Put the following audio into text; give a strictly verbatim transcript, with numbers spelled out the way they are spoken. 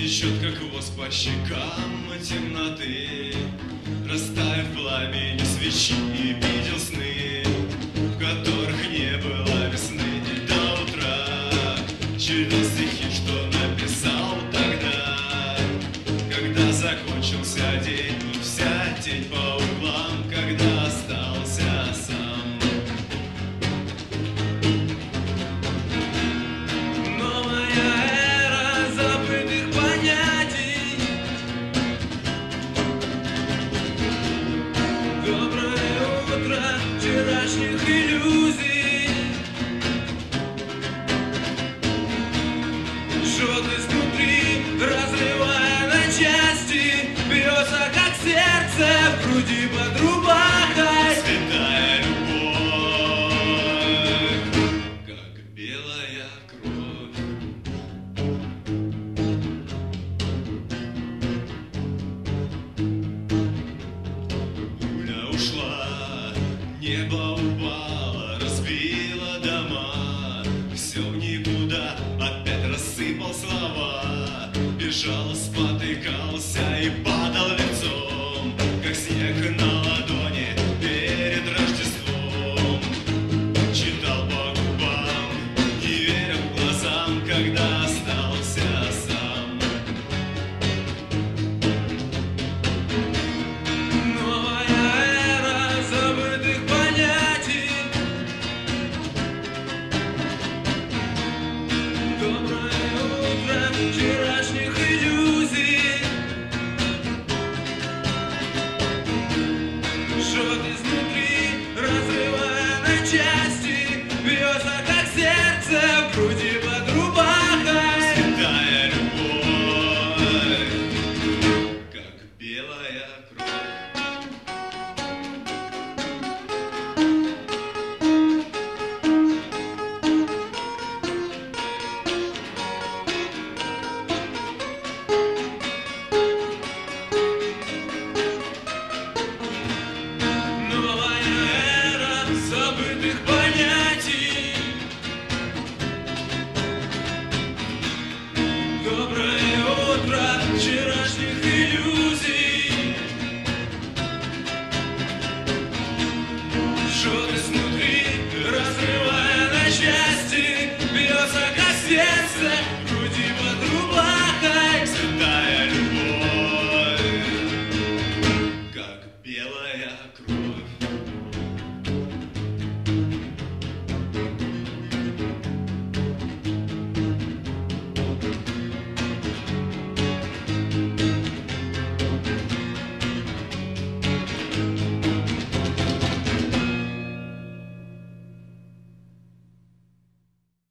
Течет, как воск по щекам темноты, растаяв в пламени свечи, видел сны, в которых не было весны до утра. Читал стихи, что написал тогда, когда закончился день, вся тень по углам, когда остался сам. Новая эра забытых понятий. Доброе утро вчерашних иллюзий. Жжет изнутри, разрывая на части, бьется, как сердце в груди под рубахой. Святая любовь, как белая кровь. Пуля ушла, небо упало, разбило дома. Все в никуда, опять рассыпал слова. Бежал, спотыкался,